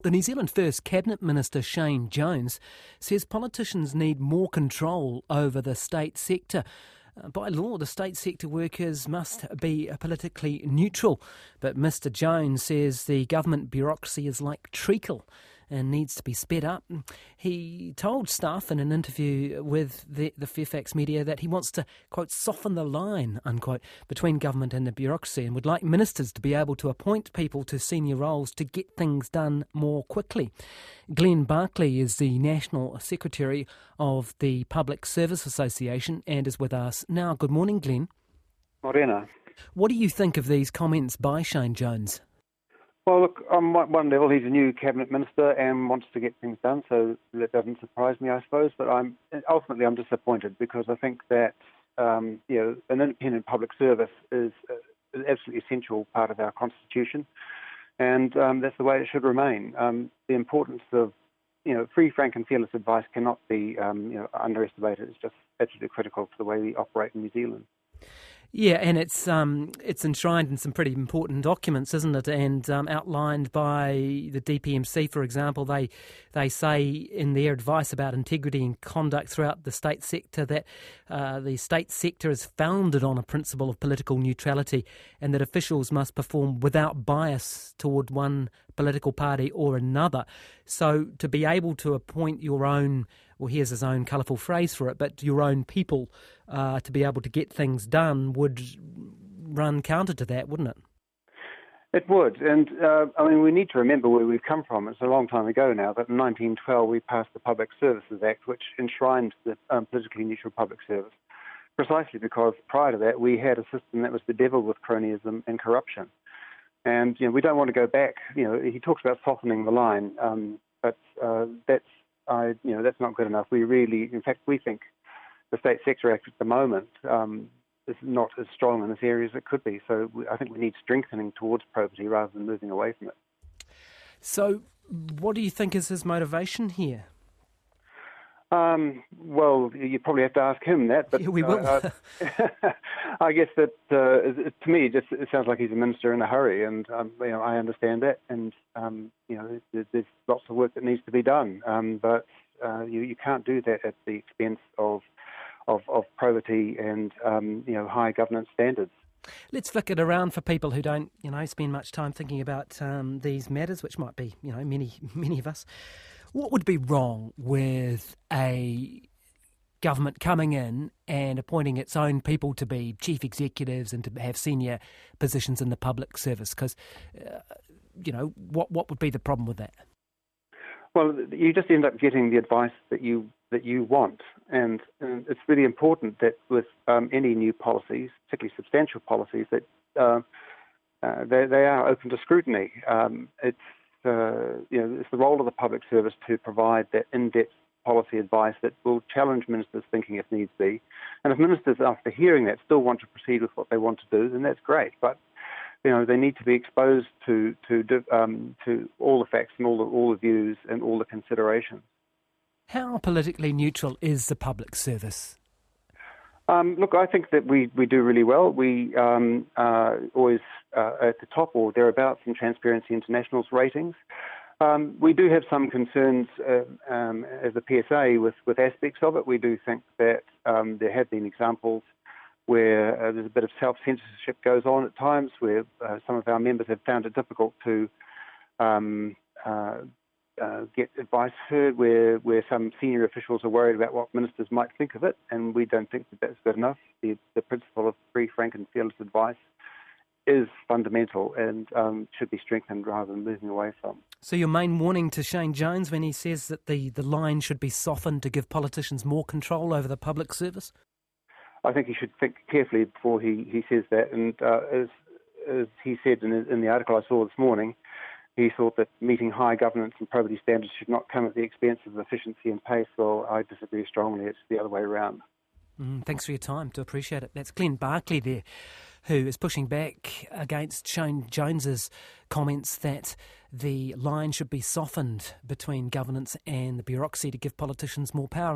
The New Zealand First Cabinet Minister Shane Jones says politicians need more control over the state sector. By law, the state sector workers must be politically neutral. But Mr Jones says the government bureaucracy is like treacle and needs to be sped up. He told staff in an interview with the Fairfax media that he wants to, quote, soften the line, unquote, between government and the bureaucracy and would like ministers to be able to appoint people to senior roles to get things done more quickly. Glenn Barclay is the National Secretary of the Public Service Association and is with us now. Good morning, Glenn. Morena. What do you think of these comments by Shane Jones? Well, look, on one level, he's a new cabinet minister and wants to get things done, so that doesn't surprise me, I suppose. But I'm disappointed because I think that an independent public service is an absolutely essential part of our constitution, and that's the way it should remain. The importance of free, frank, and fearless advice cannot be underestimated. It's just absolutely critical to the way we operate in New Zealand. Yeah, and it's enshrined in some pretty important documents, isn't it? And outlined by the DPMC, for example, they say in their advice about integrity and conduct throughout the state sector that the state sector is founded on a principle of political neutrality and that officials must perform without bias toward one political party or another. So to be able to appoint your own, well, here's his own colourful phrase for it, but your own people to be able to get things done would run counter to that, wouldn't it? It would. And, we need to remember where we've come from. It's a long time ago now, but in 1912 we passed the Public Services Act, which enshrined the politically neutral public service, precisely because prior to that we had a system that was bedevilled with cronyism and corruption. And, we don't want to go back. He talks about softening the line, but that's not good enough. We think the State Sector Act at the moment is not as strong in this area as it could be. So I think we need strengthening towards probity rather than moving away from it. So what do you think is his motivation here? Well, you probably have to ask him that. But yeah, we will. I guess that to me, it sounds like he's a minister in a hurry, and I understand that. And there's lots of work that needs to be done, but you can't do that at the expense of probity and high governance standards. Let's flick it around for people who don't spend much time thinking about these matters, which might be many of us. What would be wrong with a government coming in and appointing its own people to be chief executives and to have senior positions in the public service? Because, what would be the problem with that? Well, you just end up getting the advice that you want, and it's really important that with any new policies, particularly substantial policies, that they are open to scrutiny. It's the role of the public service to provide that in-depth policy advice that will challenge ministers' thinking if needs be. And if ministers, after hearing that, still want to proceed with what they want to do, then that's great. But they need to be exposed to all the facts and all the views and all the considerations. How politically neutral is the public service? Look, I think that we do really well. We are always at the top or thereabouts in Transparency International's ratings. We do have some concerns as a PSA with aspects of it. We do think that there have been examples where there's a bit of self-censorship goes on at times, where some of our members have found it difficult to get advice heard, where some senior officials are worried about what ministers might think of it, and we don't think that that's good enough. The principle of free, frank and fearless advice is fundamental and should be strengthened rather than moving away from. So your main warning to Shane Jones when he says that the line should be softened to give politicians more control over the public service? I think he should think carefully before he says that, and as he said in the article I saw this morning, he thought that meeting high governance and probity standards should not come at the expense of efficiency and pace. Well, I disagree strongly. It's the other way around. Thanks for your time. Do appreciate it. That's Glenn Barclay there, who is pushing back against Shane Jones's comments that the line should be softened between governance and the bureaucracy to give politicians more power.